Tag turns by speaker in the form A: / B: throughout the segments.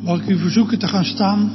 A: Mag ik u verzoeken te gaan staan?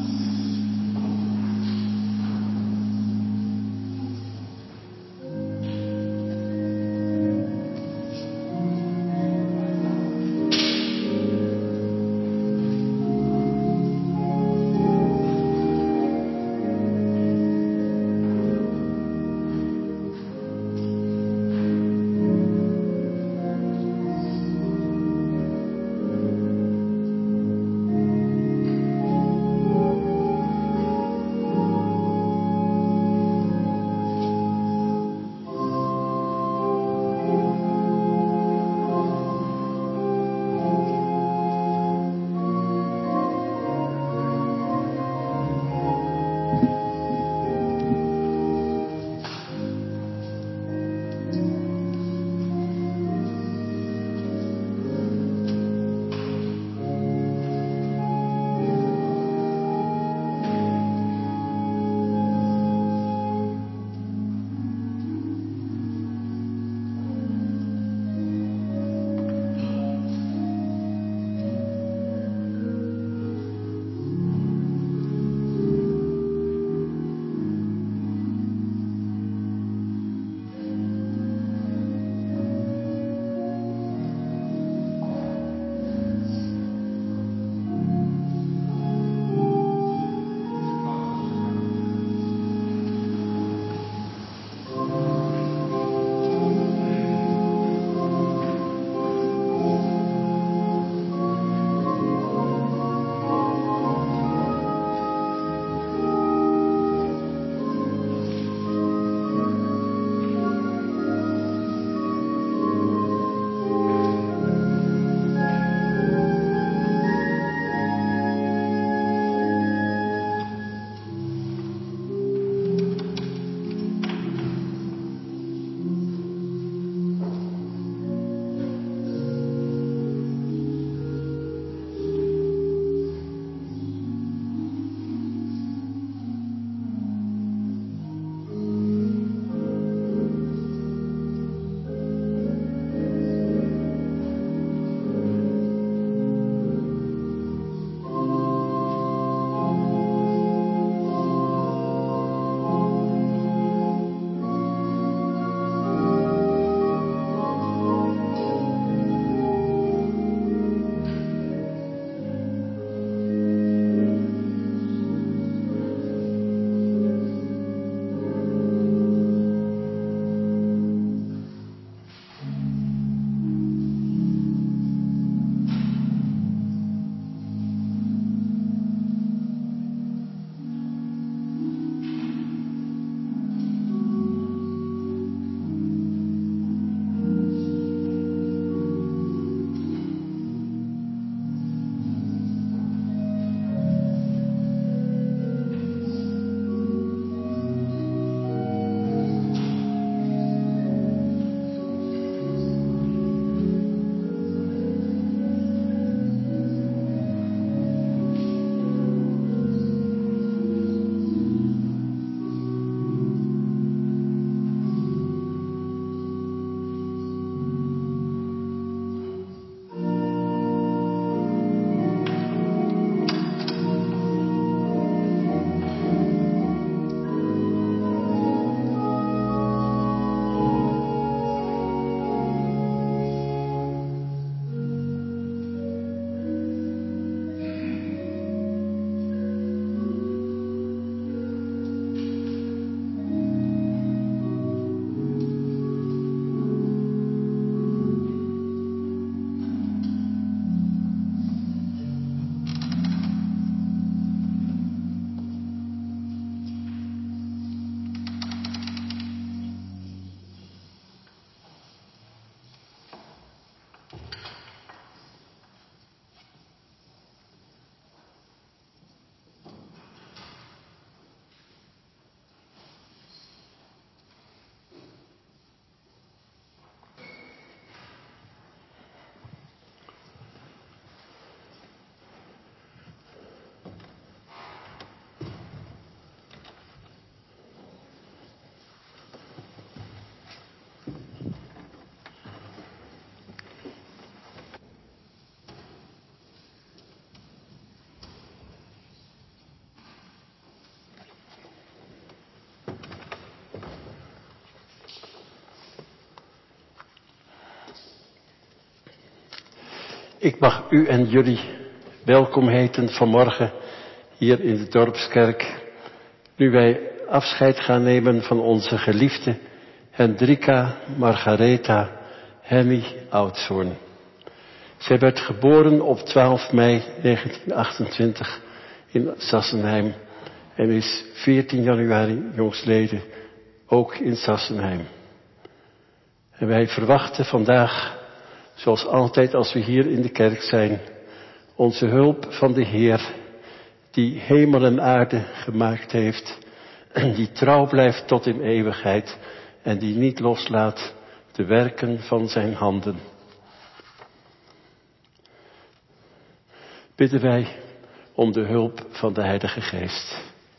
B: Ik mag u en jullie welkom heten vanmorgen hier in de Dorpskerk. Nu wij afscheid gaan nemen van onze geliefde Hendrika Margaretha Henny Oudshoorn. Zij werd geboren op 12 mei 1928 in Sassenheim en is 14 januari jongstleden ook in Sassenheim. En wij verwachten vandaag, zoals altijd als we hier in de kerk zijn, onze hulp van de Heer, die hemel en aarde gemaakt heeft, die trouw blijft tot in eeuwigheid en die niet loslaat de werken van zijn handen. Bidden wij om de hulp van de Heilige Geest.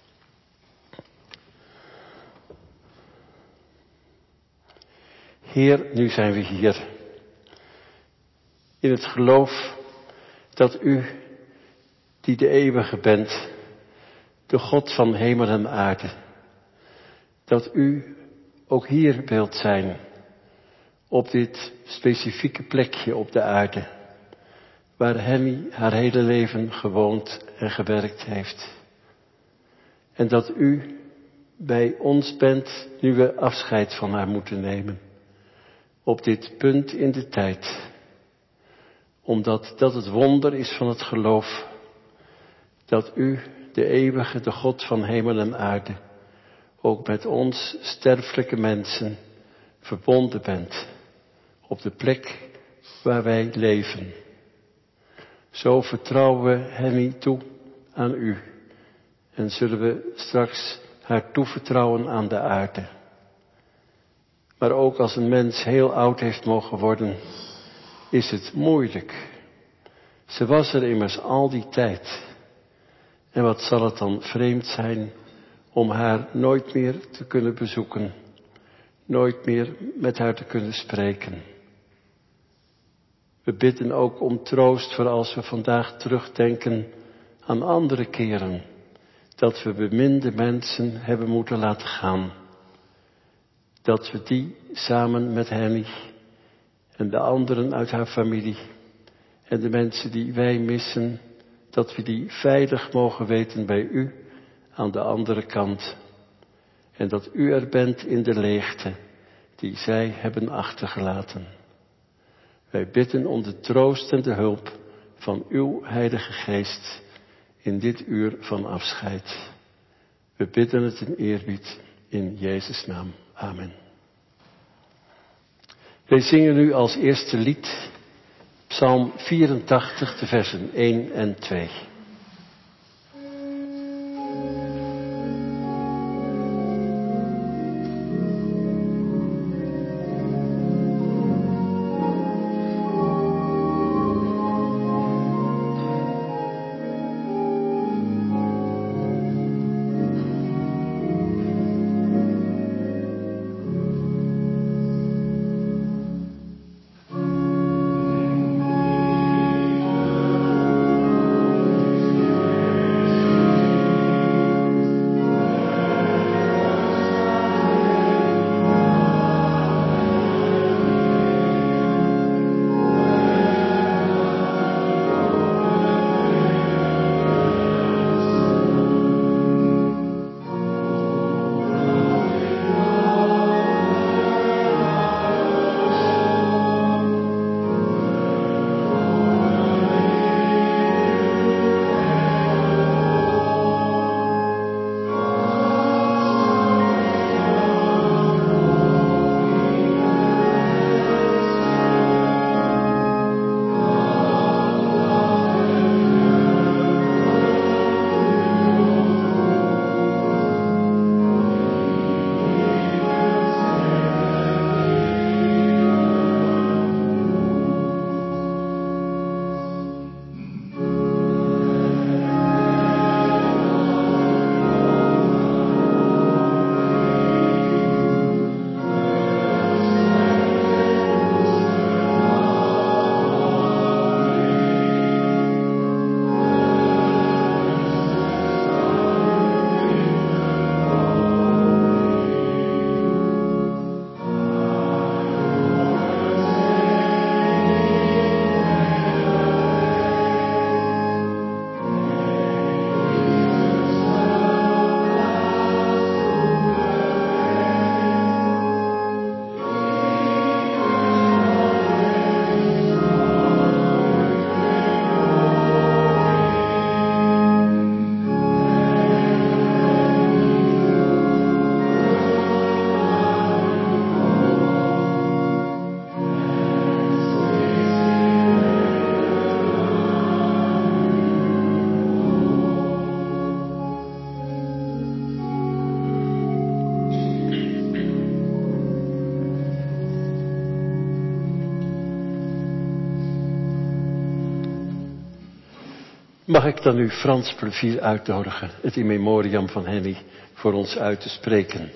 B: Heer, nu zijn we hier. In het geloof dat u, die de eeuwige bent, de God van hemel en aarde, dat u ook hier wilt zijn, op dit specifieke plekje op de aarde, waar Henny haar hele leven gewoond en gewerkt heeft. En dat u bij ons bent, nu we afscheid van haar moeten nemen, op dit punt in de tijd. Omdat dat het wonder is van het geloof, dat u, de eeuwige, de God van hemel en aarde, ook met ons sterfelijke mensen verbonden bent, op de plek waar wij leven. Zo vertrouwen we Henny toe aan u en zullen we straks haar toevertrouwen aan de aarde. Maar ook als een mens heel oud heeft mogen worden, is het moeilijk. Ze was er immers al die tijd. En wat zal het dan vreemd zijn om haar nooit meer te kunnen bezoeken, nooit meer met haar te kunnen spreken. We bidden ook om troost voor als we vandaag terugdenken aan andere keren dat we beminde mensen hebben moeten laten gaan. Dat we die samen met Henny en de anderen uit haar familie en de mensen die wij missen, dat we die veilig mogen weten bij u aan de andere kant. En dat u er bent in de leegte die zij hebben achtergelaten. Wij bidden om de troost en de hulp van uw Heilige Geest in dit uur van afscheid. We bidden het in eerbied in Jezus' naam. Amen. Wij zingen nu als eerste lied Psalm 84, de versen 1 en 2. Mag ik dan nu Frans Plevier uitnodigen het in memoriam van Henny voor ons uit te spreken?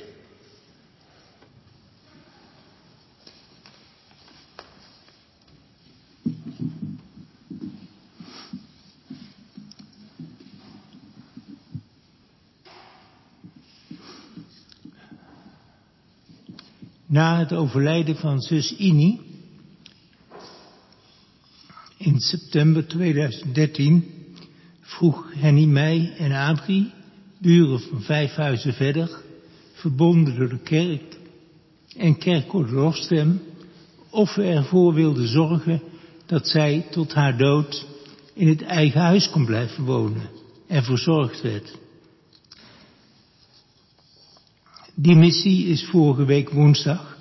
C: Na het overlijden van zus Ini in september 2013 vroeg Henny mij en Adrie, buren van 5 huizen verder, verbonden door de kerk en kerkkoor Lofstem, of we ervoor wilden zorgen dat zij tot haar dood in het eigen huis kon blijven wonen en verzorgd werd. Die missie is vorige week woensdag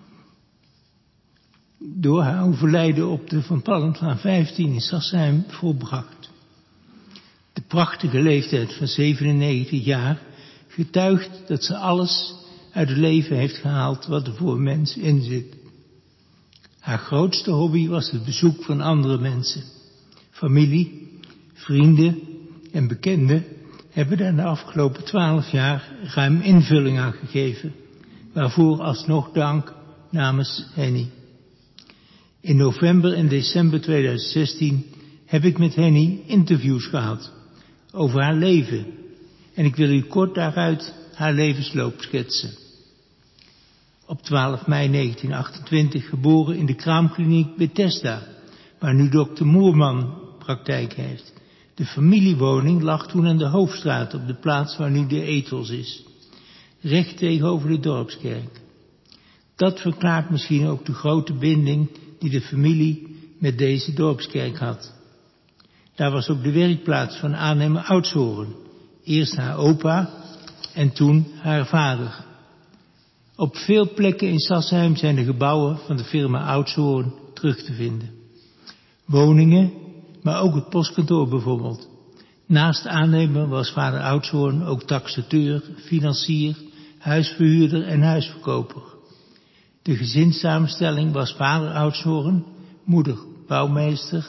C: door haar overlijden op de Van Pallanplaan 15 in Sassheim volbracht. De prachtige leeftijd van 97 jaar getuigt dat ze alles uit het leven heeft gehaald wat er voor een mens in zit. Haar grootste hobby was het bezoek van andere mensen. Familie, vrienden en bekenden hebben daar de afgelopen 12 jaar ruim invulling aan gegeven, waarvoor alsnog dank namens Henny. In november en december 2016 heb ik met Henny interviews gehad over haar leven en ik wil u kort daaruit haar levensloop schetsen. Op 12 mei 1928 geboren in de kraamkliniek Bethesda, waar nu dokter Moerman praktijk heeft. De familiewoning lag toen aan de Hoofdstraat op de plaats waar nu de Ethos is, recht tegenover de dorpskerk. Dat verklaart misschien ook de grote binding die de familie met deze dorpskerk had. Daar was ook de werkplaats van aannemer Oudshoorn, eerst haar opa en toen haar vader. Op veel plekken in Sassheim zijn de gebouwen van de firma Oudshoorn terug te vinden. Woningen, maar ook het postkantoor bijvoorbeeld. Naast aannemer was vader Oudshoorn ook taxateur, financier, huisverhuurder en huisverkoper. De gezinssamenstelling was vader Oudshoorn, moeder bouwmeester,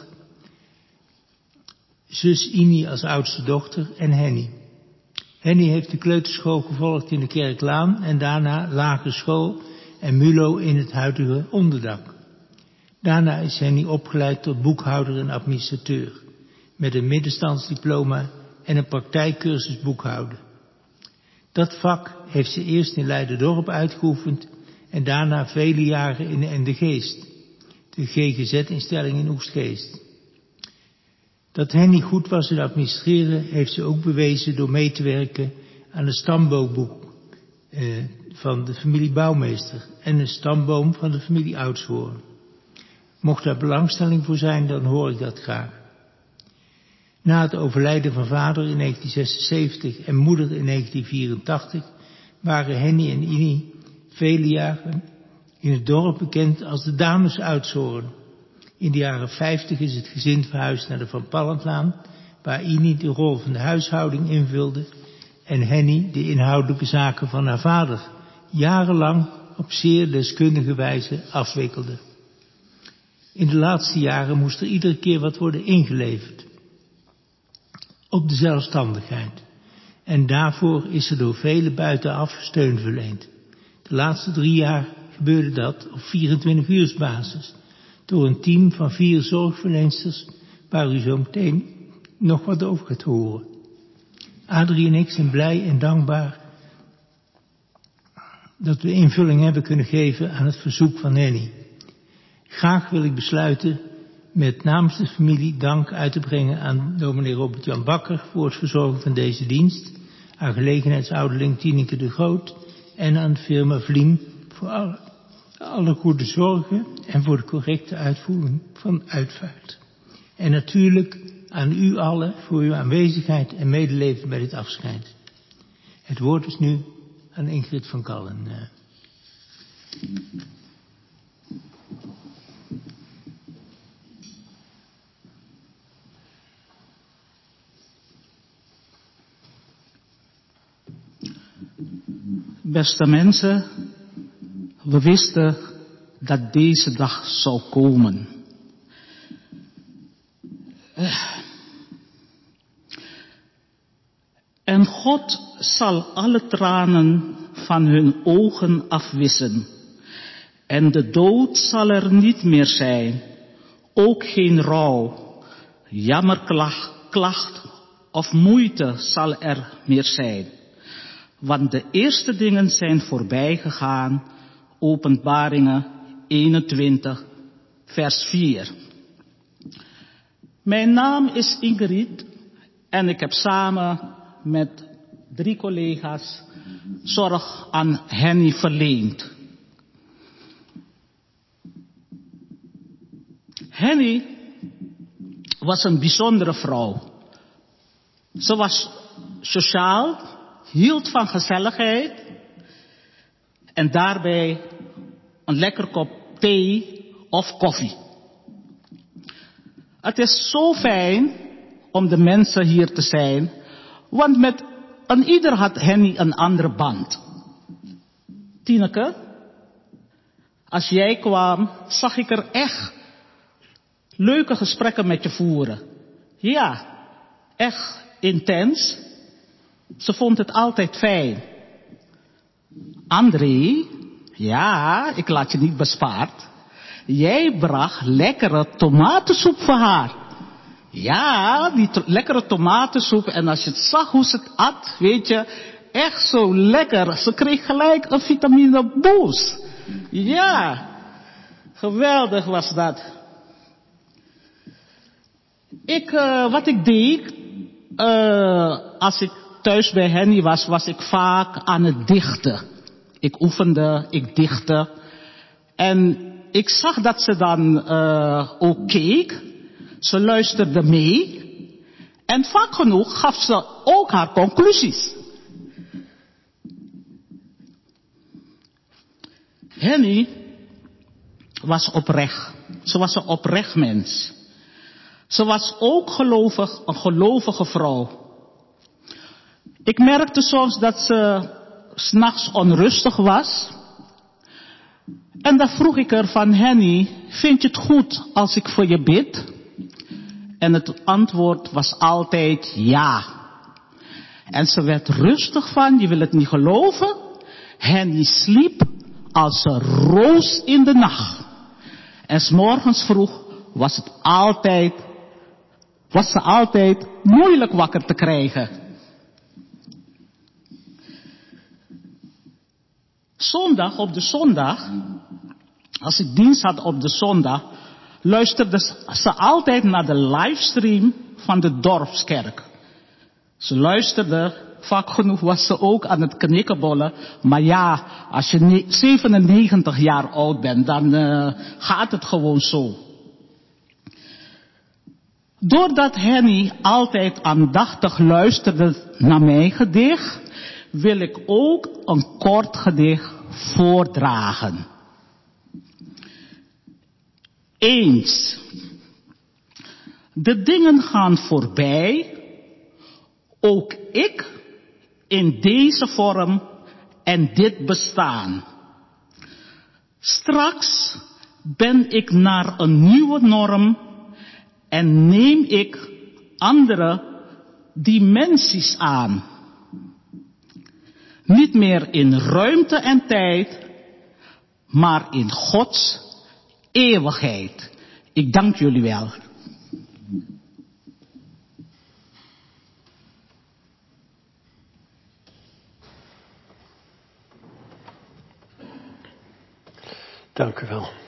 C: zus Ini als oudste dochter en Henny. Henny heeft de kleuterschool gevolgd in de Kerklaan en daarna lagere school en MULO in het huidige onderdak. Daarna is Henny opgeleid tot boekhouder en administrateur, met een middenstandsdiploma en een praktijkcursus boekhouden. Dat vak heeft ze eerst in Leiderdorp uitgeoefend en daarna vele jaren in de Geest, de GGZ-instelling in Oegstgeest. Dat Henny goed was in administreren heeft ze ook bewezen door mee te werken aan het stamboomboek van de familie Bouwmeester en een stamboom van de familie Oudshoorn. Mocht daar belangstelling voor zijn, dan hoor ik dat graag. Na het overlijden van vader in 1976 en moeder in 1984 waren Henny en Ini vele jaren in het dorp bekend als de dames Oudshoorn. In de jaren 50 is het gezin verhuisd naar de Van Pallanplaan, waar Ini de rol van de huishouding invulde en Henny de inhoudelijke zaken van haar vader jarenlang op zeer deskundige wijze afwikkelde. In de laatste jaren moest er iedere keer wat worden ingeleverd op de zelfstandigheid. En daarvoor is er door velen buitenaf steun verleend. De laatste 3 jaar gebeurde dat op 24-uursbasis door een team van 4 zorgverlensters, waar u zo meteen nog wat over gaat horen. Adrie en ik zijn blij en dankbaar dat we invulling hebben kunnen geven aan het verzoek van Henny. Graag wil ik besluiten met namens de familie dank uit te brengen aan dominee Robert-Jan Bakker voor het verzorgen van deze dienst, aan gelegenheidsouderling Tineke de Groot en aan de firma Vliem voor alle goede zorgen en voor de correcte uitvoering van uitvaart. En natuurlijk aan u allen voor uw aanwezigheid en medeleven bij dit afscheid. Het woord is nu aan Ingrid van Kallen.
D: Beste mensen, we wisten dat deze dag zou komen. En God zal alle tranen van hun ogen afwissen. En de dood zal er niet meer zijn. Ook geen rouw, jammerklacht of moeite zal er meer zijn. Want de eerste dingen zijn voorbij gegaan. Openbaringen 21, vers 4. Mijn naam is Ingrid en ik heb samen met 3 collega's zorg aan Henny verleend. Henny was een bijzondere vrouw. Ze was sociaal, hield van gezelligheid en daarbij een lekker kop thee of koffie. Het is zo fijn om de mensen hier te zijn, want met een ieder had Henny een andere band. Tineke, als jij kwam, zag ik er echt leuke gesprekken met je voeren. Ja, echt intens. Ze vond het altijd fijn. André, ja, ik laat je niet bespaard. Jij bracht lekkere tomatensoep voor haar. Ja, die lekkere tomatensoep. En als je het zag hoe ze het at, weet je, echt zo lekker. Ze kreeg gelijk een vitamine boost. Ja, geweldig was dat. Wat ik deed, als ik thuis bij Henny was ik vaak aan het dichten. Ik oefende, ik dichtte. En ik zag dat ze dan ook keek. Ze luisterde mee. En vaak genoeg gaf ze ook haar conclusies. Henny was oprecht. Ze was een oprecht mens. Ze was ook gelovig, een gelovige vrouw. Ik merkte soms dat ze 's nachts onrustig was. En dan vroeg ik er van Henny, vind je het goed als ik voor je bid? En het antwoord was altijd ja. En ze werd rustig van, je wil het niet geloven. Henny sliep als een roos in de nacht. En 's morgens vroeg was ze altijd moeilijk wakker te krijgen. Op de zondag, als ik dienst had op de zondag, luisterde ze altijd naar de livestream van de dorpskerk. Ze luisterde, vaak genoeg was ze ook aan het knikkenbollen, maar ja, als je 97 jaar oud bent, dan gaat het gewoon zo. Doordat Henny altijd aandachtig luisterde naar mijn gedicht, wil ik ook een kort gedicht voordragen. Eens. De dingen gaan voorbij, ook ik in deze vorm en dit bestaan. Straks ben ik naar een nieuwe norm en neem ik andere dimensies aan. Niet meer in ruimte en tijd, maar in Gods eeuwigheid. Ik dank jullie wel.
B: Dank u wel.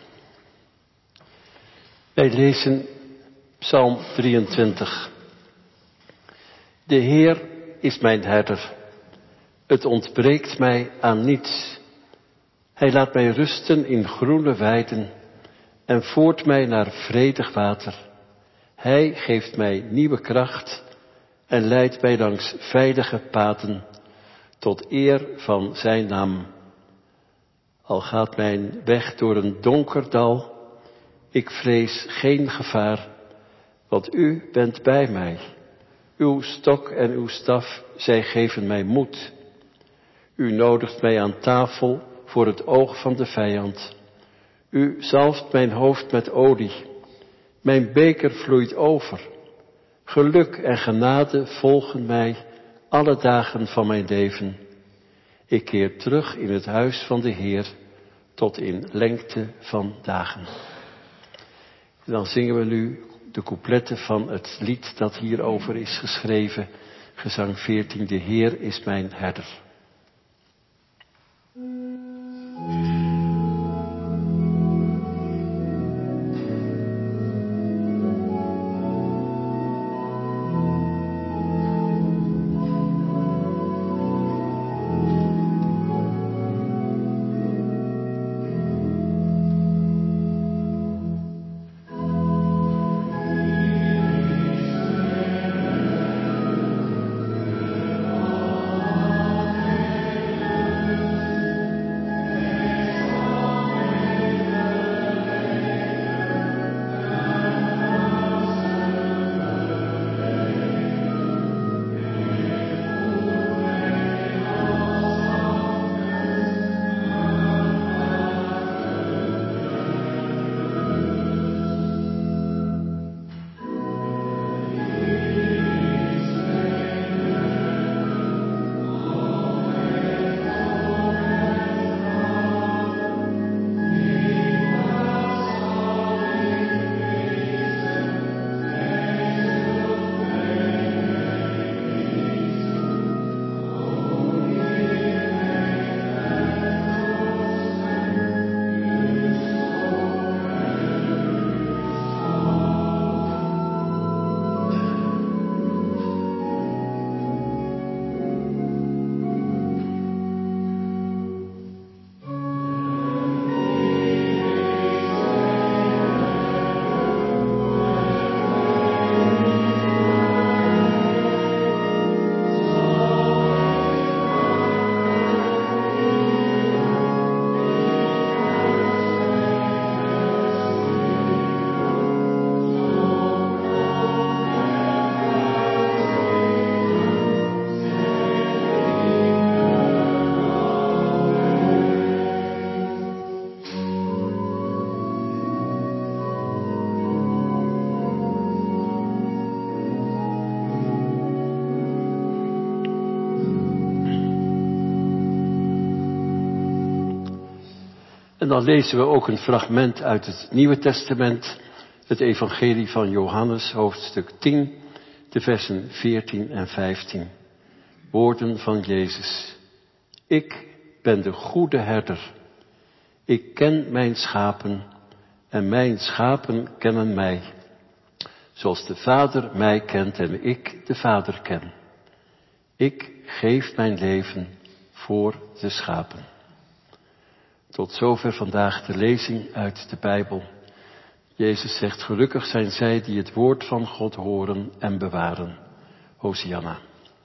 B: Wij lezen Psalm 23. De Heer is mijn herder. Het ontbreekt mij aan niets. Hij laat mij rusten in groene weiden en voert mij naar vredig water. Hij geeft mij nieuwe kracht en leidt mij langs veilige paden tot eer van zijn naam. Al gaat mijn weg door een donker dal, ik vrees geen gevaar, want u bent bij mij. Uw stok en uw staf, zij geven mij moed. U nodigt mij aan tafel voor het oog van de vijand. U zalft mijn hoofd met olie. Mijn beker vloeit over. Geluk en genade volgen mij alle dagen van mijn leven. Ik keer terug in het huis van de Heer tot in lengte van dagen. En dan zingen we nu de coupletten van het lied dat hierover is geschreven. Gezang 14, de Heer is mijn herder. En dan lezen we ook een fragment uit het Nieuwe Testament, het Evangelie van Johannes, hoofdstuk 10, de versen 14 en 15. Woorden van Jezus. Ik ben de goede herder. Ik ken mijn schapen en mijn schapen kennen mij. Zoals de Vader mij kent en ik de Vader ken. Ik geef mijn leven voor de schapen. Tot zover vandaag de lezing uit de Bijbel. Jezus zegt, gelukkig zijn zij die het woord van God horen en bewaren. Hosianna.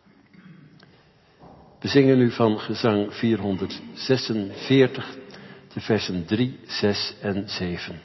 B: We zingen nu van gezang 446, de versen 3, 6 en 7.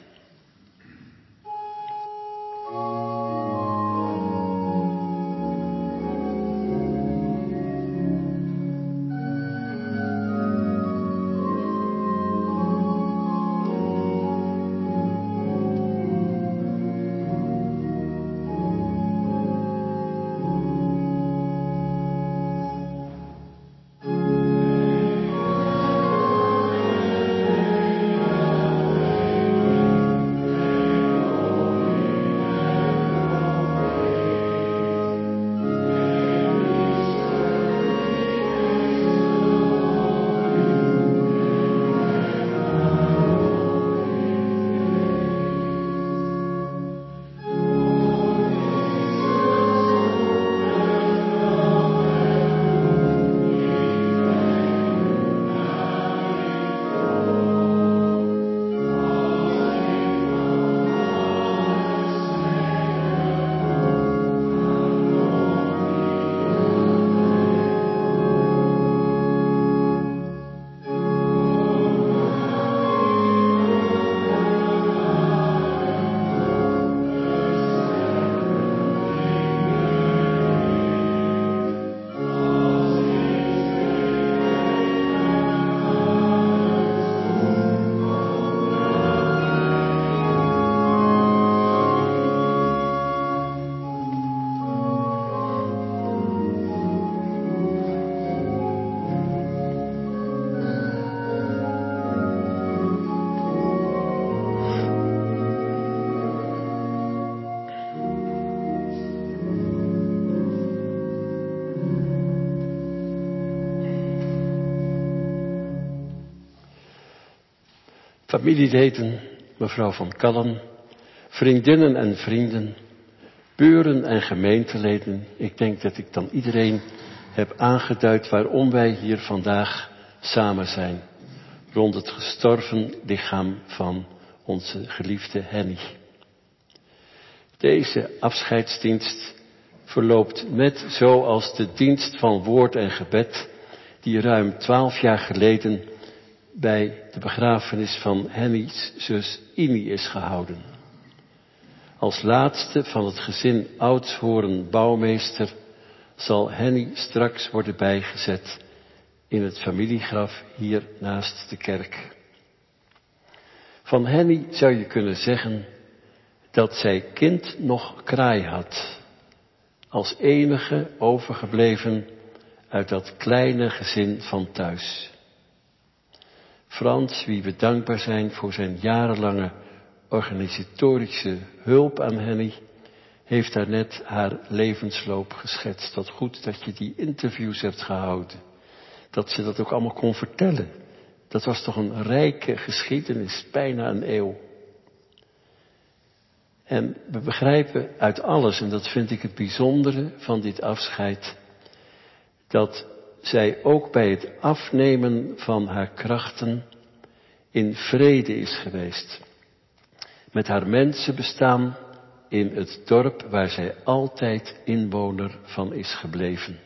B: familieleden, mevrouw van Kallen, vriendinnen en vrienden, buren en gemeenteleden. Ik denk dat ik dan iedereen heb aangeduid waarom wij hier vandaag samen zijn. Rond het gestorven lichaam van onze geliefde Henny. Deze afscheidsdienst verloopt net zoals de dienst van woord en gebed die ruim 12 jaar geleden bij de begrafenis van Henny's zus Ini is gehouden. Als laatste van het gezin Oudshoorn bouwmeester zal Henny straks worden bijgezet in het familiegraf hier naast de kerk. Van Henny zou je kunnen zeggen dat zij kind nog kraai had, als enige overgebleven uit dat kleine gezin van thuis. Frans, wie we dankbaar zijn voor zijn jarenlange organisatorische hulp aan Henny, heeft daarnet haar levensloop geschetst. Wat goed dat je die interviews hebt gehouden. Dat ze dat ook allemaal kon vertellen. Dat was toch een rijke geschiedenis, bijna een eeuw. En we begrijpen uit alles, en dat vind ik het bijzondere van dit afscheid, dat zij ook bij het afnemen van haar krachten in vrede is geweest. Met haar mensenbestaan in het dorp waar zij altijd inwoner van is gebleven.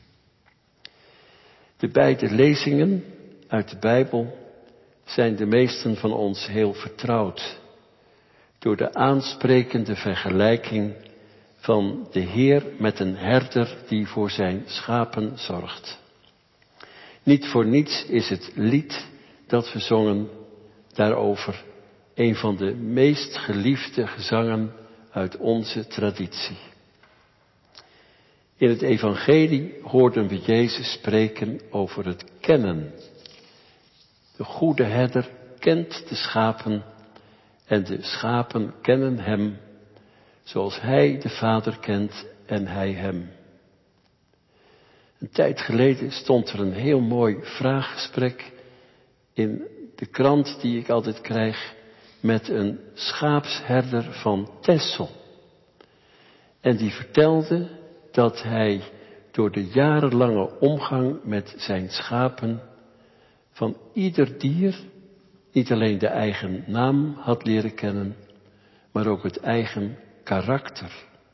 B: De beide lezingen uit de Bijbel zijn de meesten van ons heel vertrouwd door de aansprekende vergelijking van de Heer met een herder die voor zijn schapen zorgt. Niet voor niets is het lied dat we zongen daarover een van de meest geliefde gezangen uit onze traditie. In het evangelie hoorden we Jezus spreken over het kennen. De goede herder kent de schapen en de schapen kennen hem, zoals hij de Vader kent en hij hem. Een tijd geleden stond er een heel mooi vraaggesprek in de krant die ik altijd krijg met een schaapsherder van Texel. En die vertelde dat hij door de jarenlange omgang met zijn schapen van ieder dier niet alleen de eigen naam had leren kennen, maar ook het eigen karakter.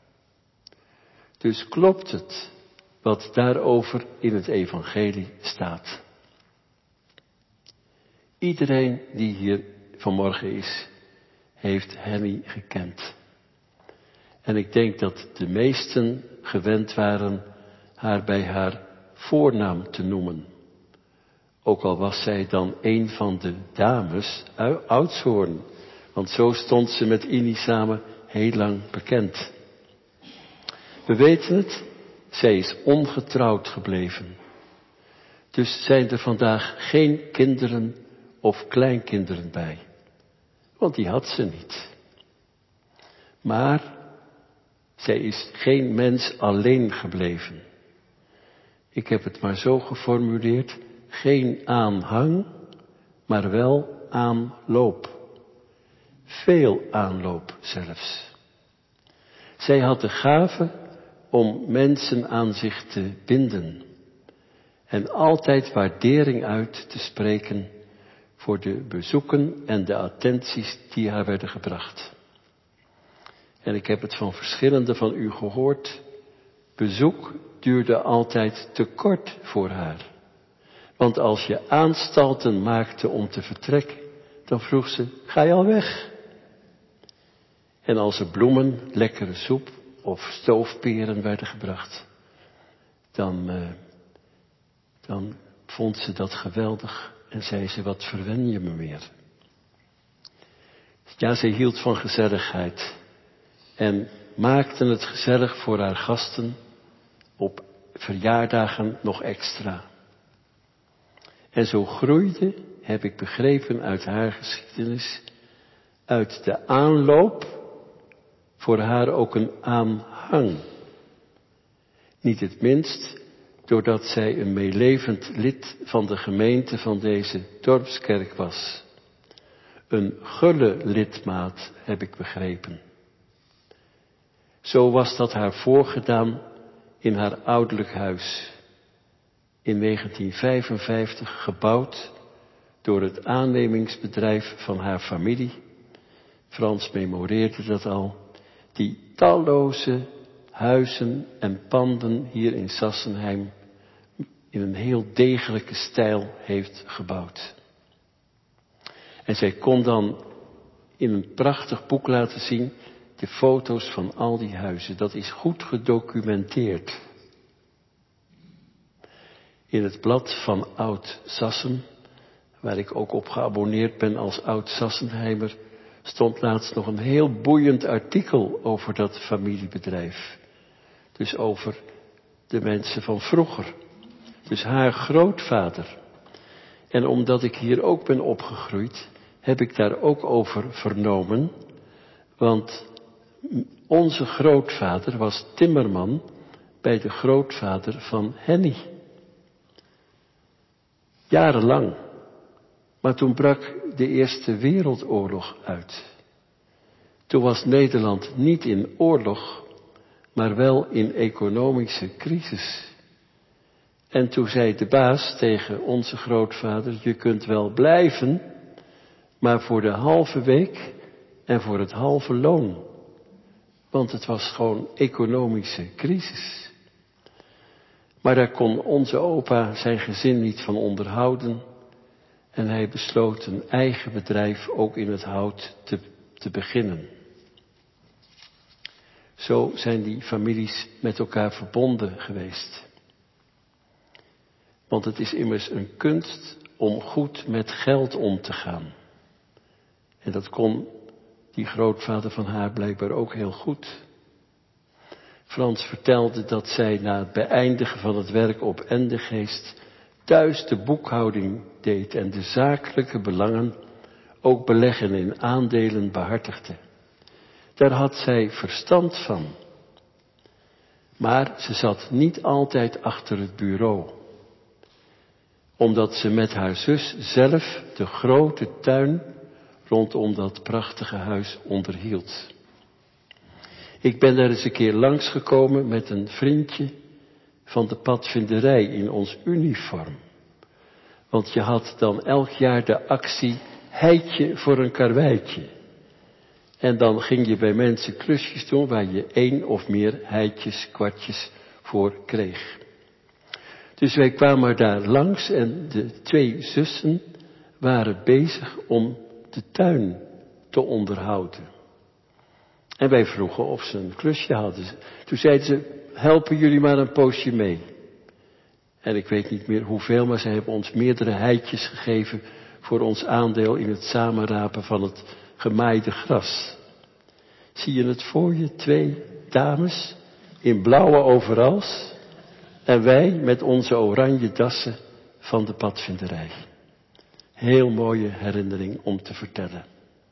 B: Dus klopt het wat daarover in het evangelie staat. Iedereen die hier vanmorgen is, heeft Henny gekend. En ik denk dat de meesten gewend waren haar bij haar voornaam te noemen. Ook al was zij dan een van de dames uit Oudshoorn, want zo stond ze met Ini samen heel lang bekend. We weten het, zij is ongetrouwd gebleven. Dus zijn er vandaag geen kinderen of kleinkinderen bij. Want die had ze niet. Maar zij is geen mens alleen gebleven. Ik heb het maar zo geformuleerd, geen aanhang, maar wel aanloop. Veel aanloop zelfs. Zij had de gave om mensen aan zich te binden. En altijd waardering uit te spreken voor de bezoeken en de attenties die haar werden gebracht. En ik heb het van verschillende van u gehoord. Bezoek duurde altijd te kort voor haar. Want als je aanstalten maakte om te vertrekken, dan vroeg ze, ga je al weg? En als er bloemen, lekkere soep of stoofperen werden gebracht, dan vond ze dat geweldig en zei ze, wat verwen je me weer? Ja, ze hield van gezelligheid en maakte het gezellig voor haar gasten op verjaardagen nog extra. En zo groeide, heb ik begrepen uit haar geschiedenis, uit de aanloop voor haar ook een aanhang. Niet het minst doordat zij een meelevend lid van de gemeente van deze dorpskerk was. een gulle lidmaat, heb ik begrepen. Zo was dat haar voorgedaan in haar ouderlijk huis. In 1955 gebouwd door het aannemingsbedrijf van haar familie. Frans memoreerde dat al. Die talloze huizen en panden hier in Sassenheim in een heel degelijke stijl heeft gebouwd. En zij kon dan in een prachtig boek laten zien de foto's van al die huizen. Dat is goed gedocumenteerd. In het blad van Oud-Sassen, waar ik ook op geabonneerd ben als Oud-Sassenheimer, stond laatst nog een heel boeiend artikel over dat familiebedrijf. Dus over de mensen van vroeger. Dus haar grootvader. En omdat ik hier ook ben opgegroeid, heb ik daar ook over vernomen. Want onze grootvader was timmerman bij de grootvader van Henny. Jarenlang. Maar toen brak de Eerste Wereldoorlog uit. Toen was Nederland niet in oorlog, maar wel in economische crisis. En toen zei de baas tegen onze grootvader, je kunt wel blijven, maar voor de halve week en voor het halve loon. Want het was gewoon economische crisis. Maar daar kon onze opa zijn gezin niet van onderhouden. En hij besloot een eigen bedrijf ook in het hout te beginnen. Zo zijn die families met elkaar verbonden geweest. Want het is immers een kunst om goed met geld om te gaan. En dat kon die grootvader van haar blijkbaar ook heel goed. Frans vertelde dat zij na het beëindigen van het werk op Endegeest thuis de boekhouding deed en de zakelijke belangen, ook beleggen in aandelen, behartigde. Daar had zij verstand van. Maar ze zat niet altijd achter het bureau. Omdat ze met haar zus zelf de grote tuin rondom dat prachtige huis onderhield. Ik ben daar eens een keer langsgekomen met een vriendje van de padvinderij in ons uniform. Want je had dan elk jaar de actie heitje voor een karweitje. En dan ging je bij mensen klusjes doen waar je 1 of meer heitjes, kwartjes voor kreeg. Dus wij kwamen daar langs en de 2 zussen waren bezig om de tuin te onderhouden. En wij vroegen of ze een klusje hadden. Toen zeiden ze, helpen jullie maar een poosje mee. En ik weet niet meer hoeveel, maar ze hebben ons meerdere heitjes gegeven voor ons aandeel in het samenrapen van het gemaaide gras. Zie je het voor je? 2 dames in blauwe overals en wij met onze oranje dassen van de padvinderij. Heel mooie herinnering om te vertellen.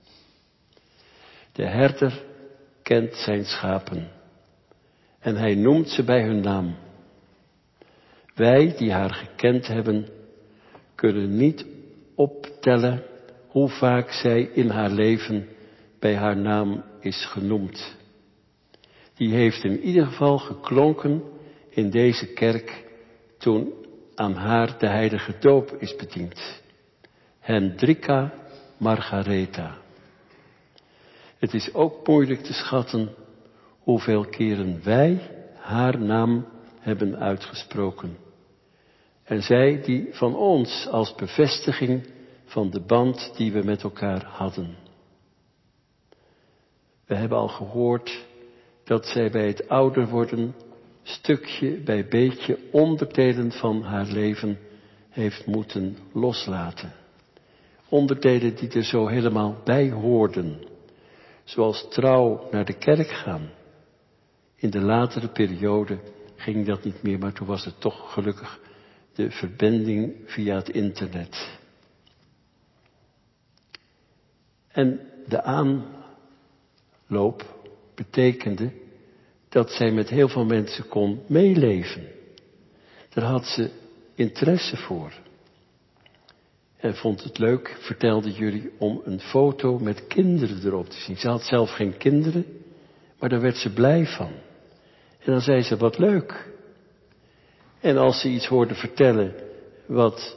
B: De herder kent zijn schapen en hij noemt ze bij hun naam. Wij die haar gekend hebben, kunnen niet optellen hoe vaak zij in haar leven bij haar naam is genoemd. Die heeft in ieder geval geklonken in deze kerk toen aan haar de heilige doop is bediend. Hendrika Margaretha. Het is ook moeilijk te schatten hoeveel keren wij haar naam hebben uitgesproken. En zij die van ons als bevestiging van de band die we met elkaar hadden. We hebben al gehoord dat zij bij het ouder worden stukje bij beetje onderdelen van haar leven heeft moeten loslaten. Onderdelen die er zo helemaal bij hoorden. Zoals trouw naar de kerk gaan. In de latere periode ging dat niet meer, maar toen was het toch gelukkig de verbinding via het internet. En de aanloop betekende dat zij met heel veel mensen kon meeleven. Daar had ze interesse voor. En vond het leuk, vertelde jullie, om een foto met kinderen erop te zien. Ze had zelf geen kinderen, maar daar werd ze blij van. En dan zei ze, wat leuk. En als ze iets hoorde vertellen wat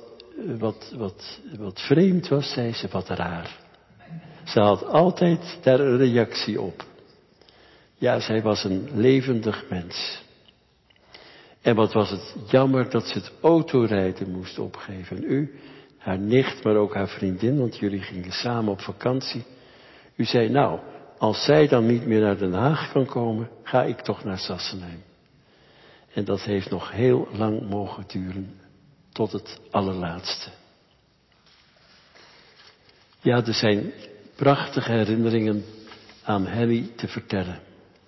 B: vreemd was, zei ze, wat raar. Ze had altijd daar een reactie op. Ja, zij was een levendig mens. En wat was het jammer dat ze het autorijden moest opgeven. En u, haar nicht, maar ook haar vriendin, want jullie gingen samen op vakantie. U zei, nou, als zij dan niet meer naar Den Haag kan komen, ga ik toch naar Sassenheim. En dat heeft nog heel lang mogen duren, tot het allerlaatste. Ja, er zijn prachtige herinneringen aan Henny te vertellen.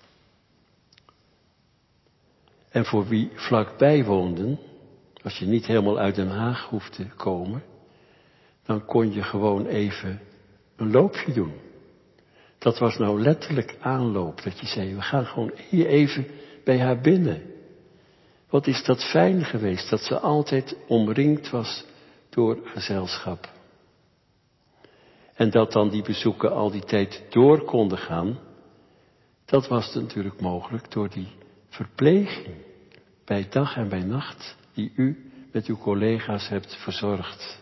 B: En voor wie vlakbij woonden, als je niet helemaal uit Den Haag hoeft te komen, dan kon je gewoon even een loopje doen. Dat was nou letterlijk aanloop, dat je zei, we gaan gewoon hier even bij haar binnen. Wat is dat fijn geweest, dat ze altijd omringd was door gezelschap. En dat dan die bezoeken al die tijd door konden gaan, dat was natuurlijk mogelijk door die verpleging bij dag en bij nacht die u met uw collega's hebt verzorgd.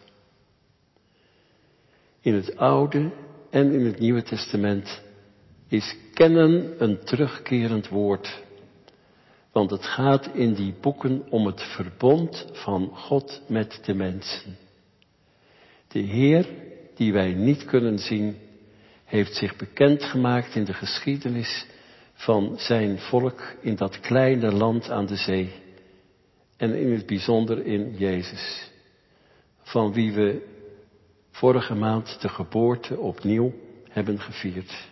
B: In het Oude en in het Nieuwe Testament is kennen een terugkerend woord. Want het gaat in die boeken om het verbond van God met de mensen. De Heer, die wij niet kunnen zien, heeft zich bekendgemaakt in de geschiedenis van zijn volk in dat kleine land aan de zee. En in het bijzonder in Jezus, van wie we vorige maand de geboorte opnieuw hebben gevierd.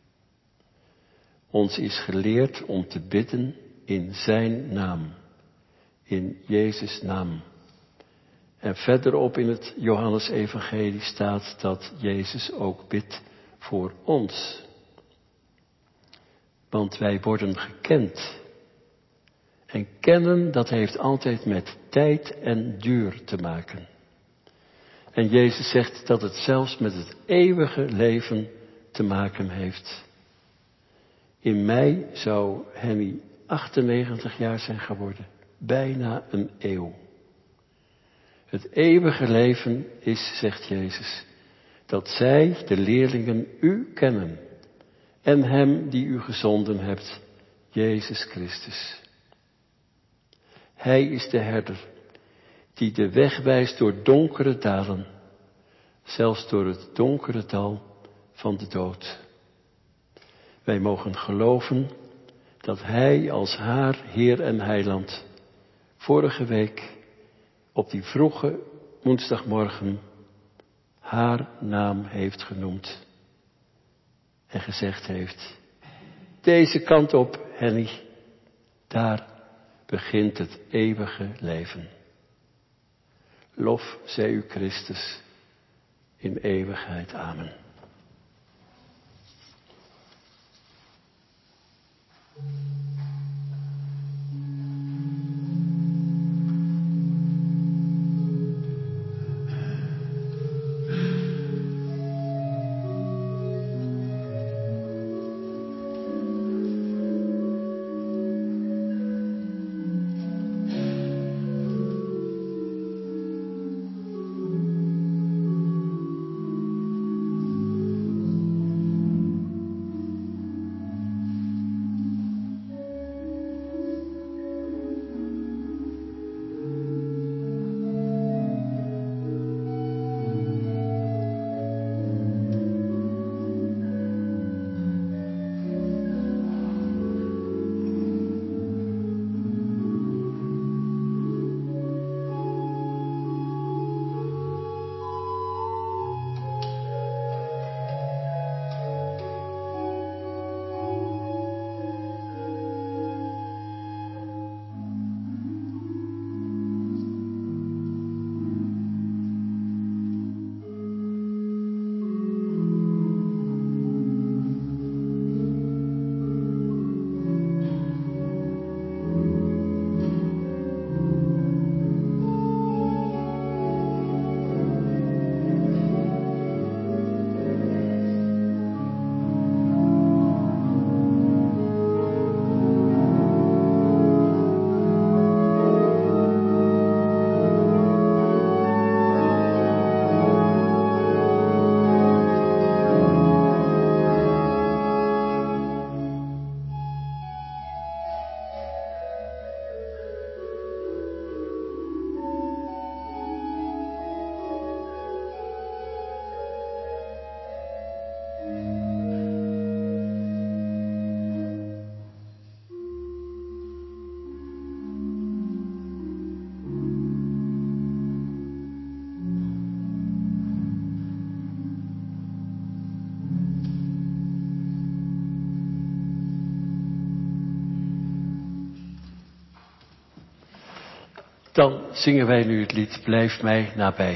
B: Ons is geleerd om te bidden in zijn naam, in Jezus' naam. En verderop in het Johannesevangelie staat dat Jezus ook bidt voor ons. Want wij worden gekend. En kennen, dat heeft altijd met tijd en duur te maken. En Jezus zegt dat het zelfs met het eeuwige leven te maken heeft. In mei zou Henny 98 jaar zijn geworden. Bijna een eeuw. Het eeuwige leven is, zegt Jezus, dat zij, de leerlingen, u kennen. En hem die u gezonden hebt, Jezus Christus. Hij is de herder, die de weg wijst door donkere dalen, zelfs door het donkere dal van de dood. Wij mogen geloven dat hij als haar Heer en Heiland vorige week op die vroege woensdagmorgen haar naam heeft genoemd en gezegd heeft, deze kant op, Henny, daar begint het eeuwige leven. Lof zij u Christus in eeuwigheid. Amen. Dan zingen wij nu het lied Blijf mij nabij.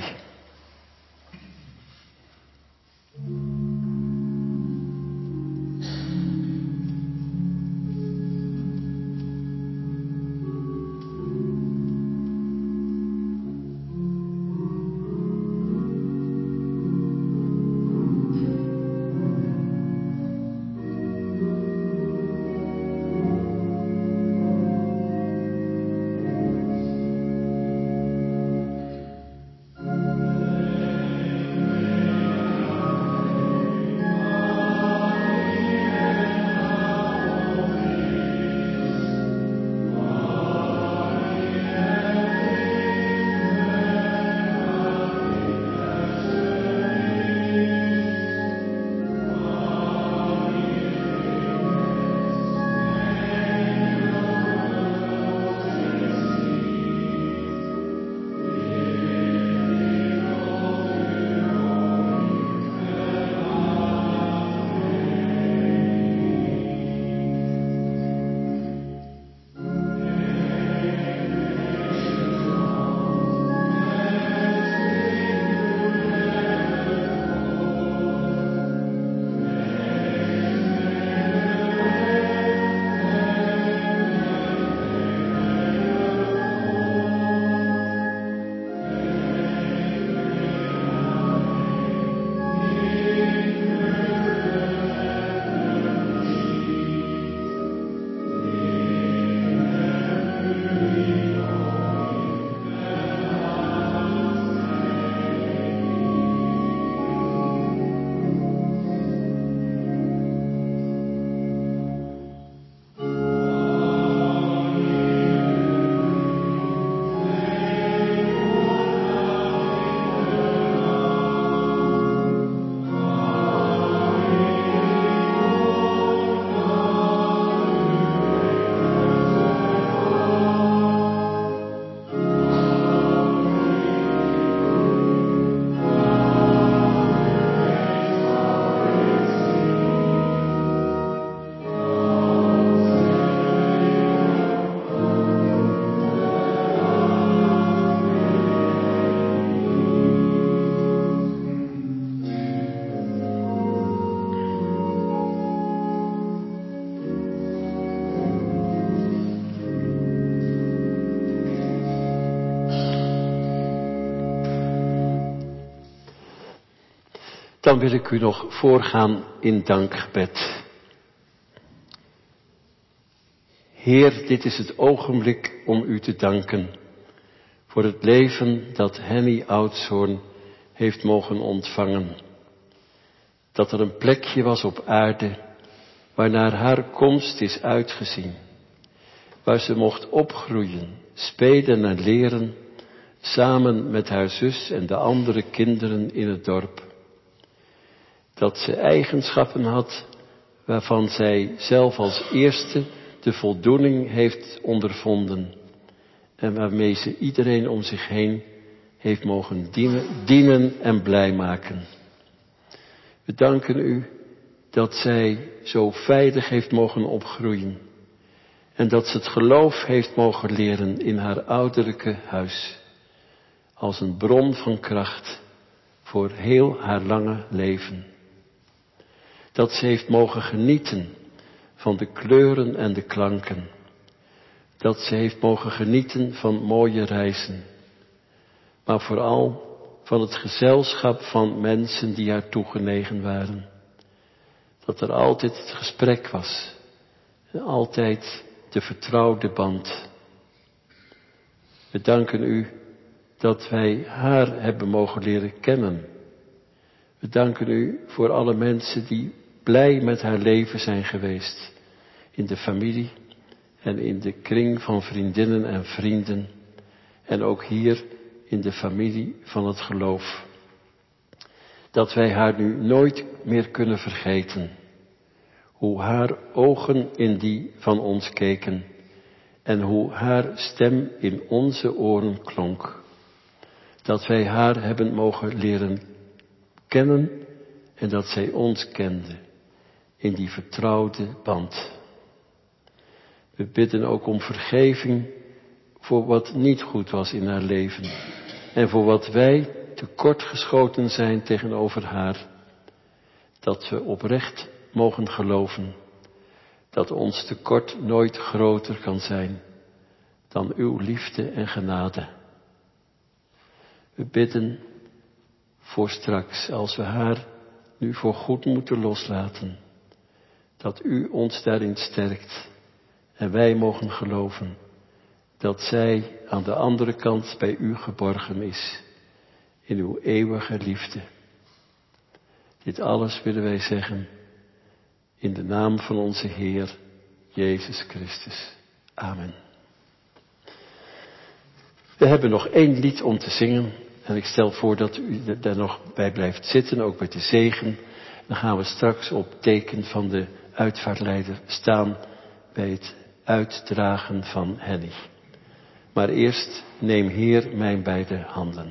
B: Dan wil ik u nog voorgaan in dankgebed. Heer, dit is het ogenblik om u te danken voor het leven dat Henny Oudshoorn heeft mogen ontvangen. Dat er een plekje was op aarde waarnaar haar komst is uitgezien. Waar ze mocht opgroeien, spelen en leren, samen met haar zus en de andere kinderen in het dorp. Dat ze eigenschappen had waarvan zij zelf als eerste de voldoening heeft ondervonden en waarmee ze iedereen om zich heen heeft mogen dienen en blij maken. We danken u dat zij zo veilig heeft mogen opgroeien en dat ze het geloof heeft mogen leren in haar ouderlijke huis als een bron van kracht voor heel haar lange leven. Dat ze heeft mogen genieten van de kleuren en de klanken. Dat ze heeft mogen genieten van mooie reizen. Maar vooral van het gezelschap van mensen die haar toegenegen waren. Dat er altijd het gesprek was. En altijd de vertrouwde band. We danken u dat wij haar hebben mogen leren kennen. We danken u voor alle mensen die blij met haar leven zijn geweest. In de familie en in de kring van vriendinnen en vrienden. En ook hier in de familie van het geloof. Dat wij haar nu nooit meer kunnen vergeten. Hoe haar ogen in die van ons keken. En hoe haar stem in onze oren klonk. Dat wij haar hebben mogen leren kennen en dat zij ons kende in die vertrouwde band. We bidden ook om vergeving voor wat niet goed was in haar leven en voor wat wij tekortgeschoten zijn tegenover haar. Dat we oprecht mogen geloven dat ons tekort nooit groter kan zijn dan uw liefde en genade. We bidden voor straks, als we haar nu voor goed moeten loslaten, dat u ons daarin sterkt en wij mogen geloven dat zij aan de andere kant bij u geborgen is, in uw eeuwige liefde. Dit alles willen wij zeggen in de naam van onze Heer Jezus Christus. Amen. We hebben nog 1 lied om te zingen en ik stel voor dat u daar nog bij blijft zitten, ook met de zegen. Dan gaan we straks op teken van de uitvaartleider staan bij het uitdragen van Henny. Maar eerst neem Heer mijn beide handen.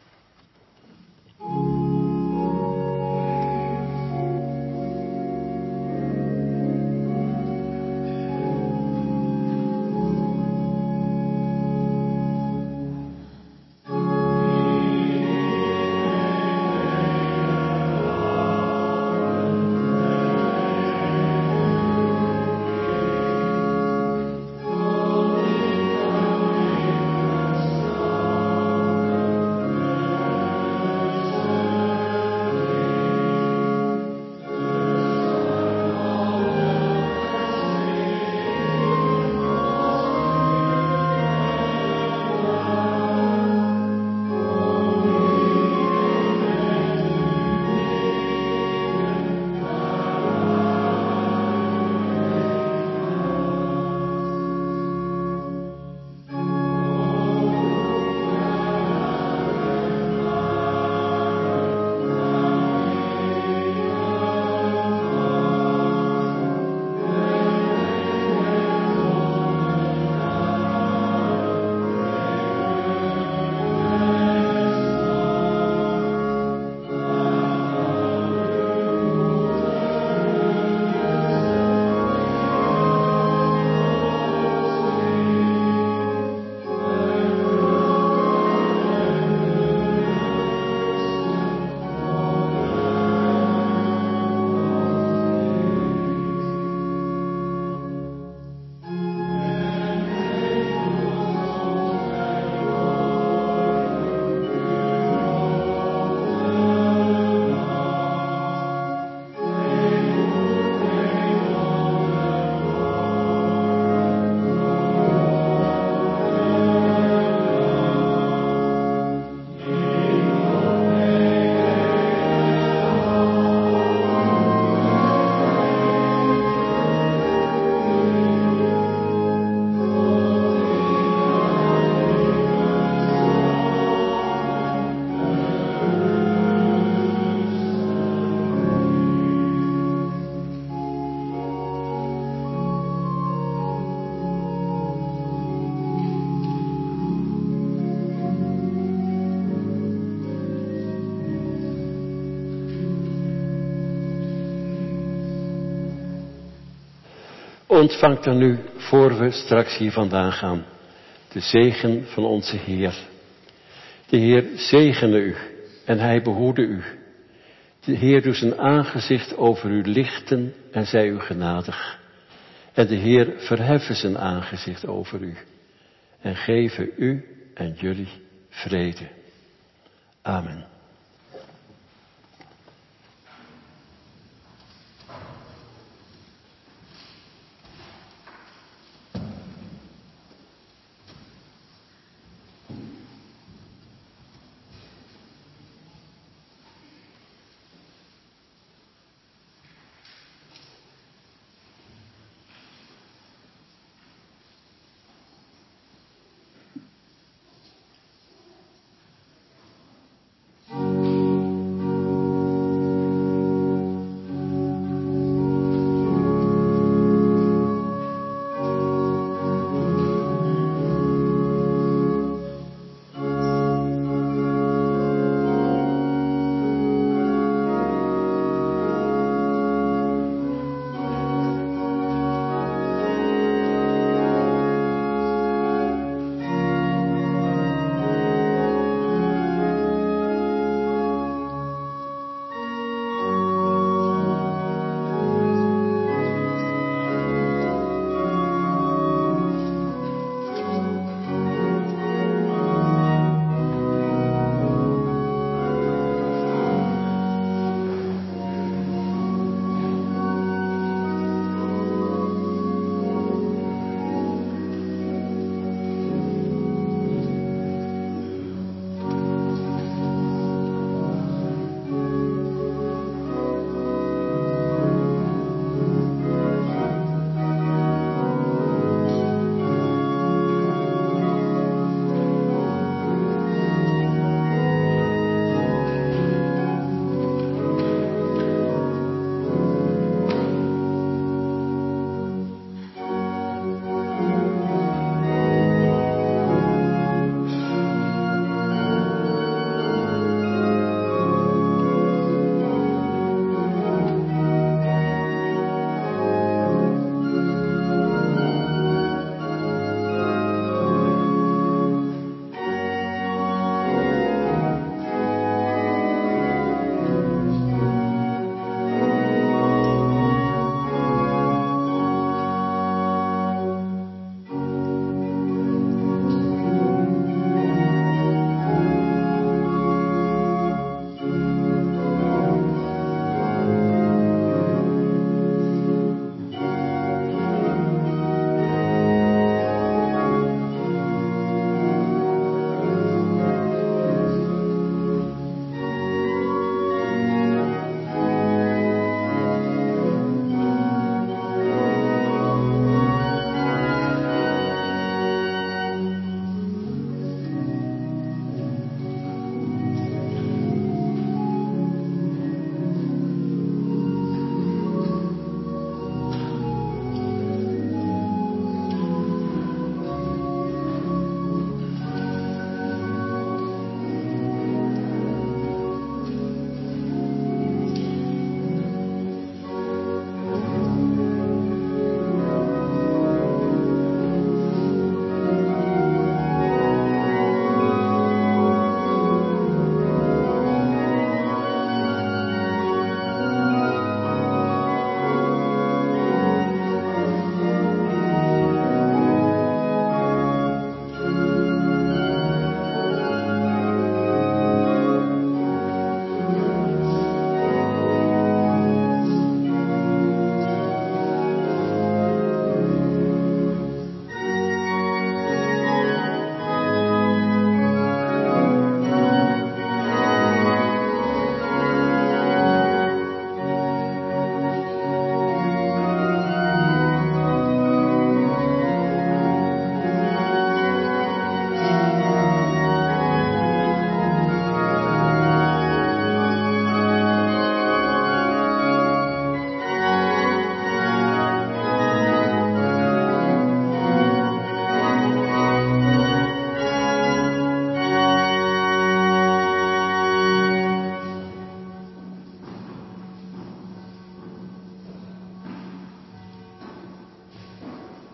B: Ontvangt dan nu, voor we straks hier vandaan gaan, de zegen van onze Heer. De Heer zegene u en hij behoede u. De Heer doet zijn aangezicht over u lichten en zij u genadig. En de Heer verheffen zijn aangezicht over u en geven u en jullie vrede. Amen.